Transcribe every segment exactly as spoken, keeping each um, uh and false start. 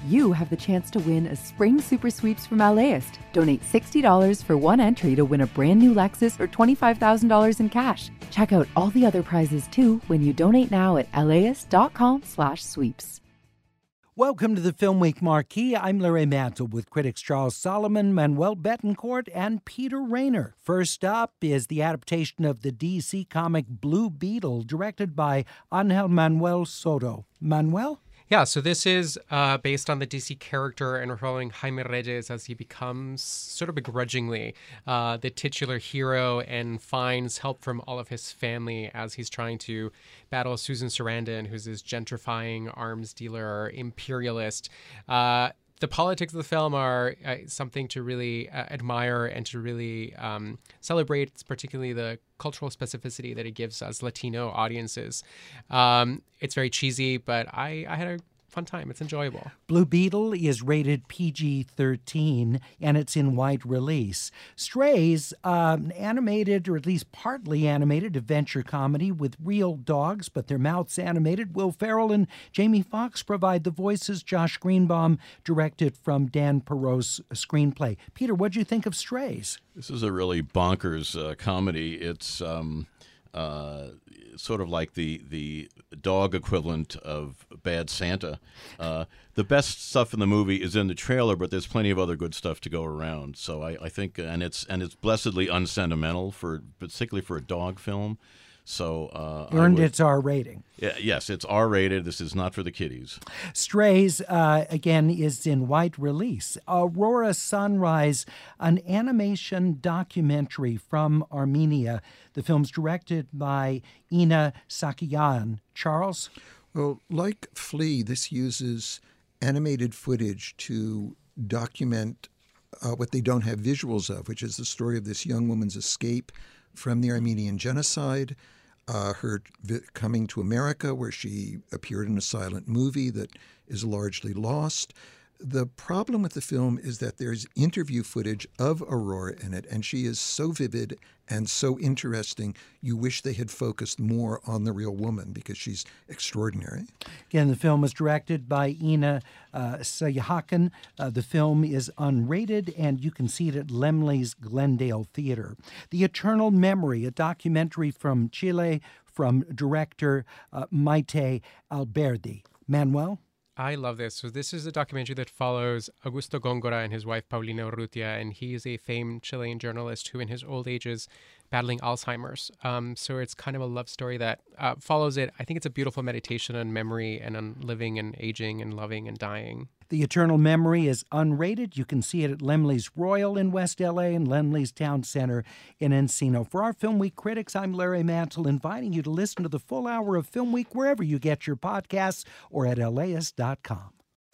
you have the chance to win a spring super sweeps from LAist. Donate sixty dollars for one entry to win a brand new Lexus or twenty-five thousand dollars in cash. Check out all the other prizes too when you donate now at laist.com slash sweeps. Welcome to the Film Week Marquee. I'm Larry Mantle with critics Charles Solomon, Manuel Betancourt, and Peter Rayner. First up is the adaptation of the D C comic Blue Beetle, directed by Angel Manuel Soto. Manuel? Yeah, so this is uh, based on the D C character and following Jaime Reyes as he becomes, sort of begrudgingly, uh, the titular hero and finds help from all of his family as he's trying to battle Susan Sarandon, who's this gentrifying arms dealer, imperialist. Uh, the politics of the film are uh, something to really uh, admire and to really um, celebrate. It's particularly the cultural specificity that it gives us Latino audiences. Um, it's very cheesy, but I, I had a fun time. It's enjoyable. Blue Beetle is rated P G thirteen, and it's in wide release. Strays, um, animated, or at least partly animated, adventure comedy with real dogs, but their mouths animated. Will Ferrell and Jamie Foxx provide the voices. Josh Greenbaum directed from Dan Perot's screenplay. Peter, what'd you think of Strays? This is a really bonkers uh, comedy. It's um, uh, sort of like the the dog equivalent of Bad Santa. Uh, the best stuff in the movie is in the trailer, but there's plenty of other good stuff to go around. So I, I think, and it's and it's blessedly unsentimental for particularly for a dog film. So uh, earned would, its R rating. Yeah, yes, it's R rated. This is not for the kiddies. Strays, uh, again, is in wide release. Aurora Sunrise, an animation documentary from Armenia. The film's directed by Ina Sakiyan. Charles? Well, like Flea, this uses animated footage to document uh, what they don't have visuals of, which is the story of this young woman's escape from the Armenian genocide, uh, her vi- coming to America, where she appeared in a silent movie that is largely lost. The problem with the film is that there's interview footage of Aurora in it, and she is so vivid and so interesting, you wish they had focused more on the real woman because she's extraordinary. Again, the film was directed by Ina uh, Sayahakan. Uh, the film is unrated, and you can see it at Lemley's Glendale Theater. The Eternal Memory, a documentary from Chile from director uh, Maite Alberdi. Manuel? I love this. So this is a documentary that follows Augusto Góngora and his wife Paulina Urrutia, and he is a famed Chilean journalist who in his old age is battling Alzheimer's. Um, so it's kind of a love story that uh, follows it. I think it's a beautiful meditation on memory and on living and aging and loving and dying. The Eternal Memory is unrated. You can see it at Lemley's Royal in West L A and Lemley's Town Center in Encino. For our Film Week critics, I'm Larry Mantle, inviting you to listen to the full hour of Film Week wherever you get your podcasts or at laist dot com.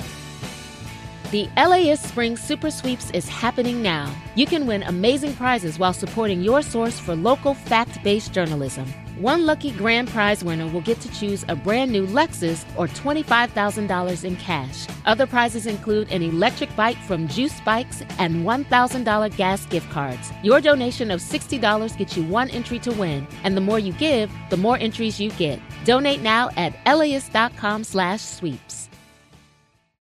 The LAist Spring Super Sweeps is happening now. You can win amazing prizes while supporting your source for local fact-based journalism. One lucky grand prize winner will get to choose a brand new Lexus or twenty-five thousand dollars in cash. Other prizes include an electric bike from Juice Bikes and one thousand dollars gas gift cards. Your donation of sixty dollars gets you one entry to win, and the more you give, the more entries you get. Donate now at laist dot com slash sweeps.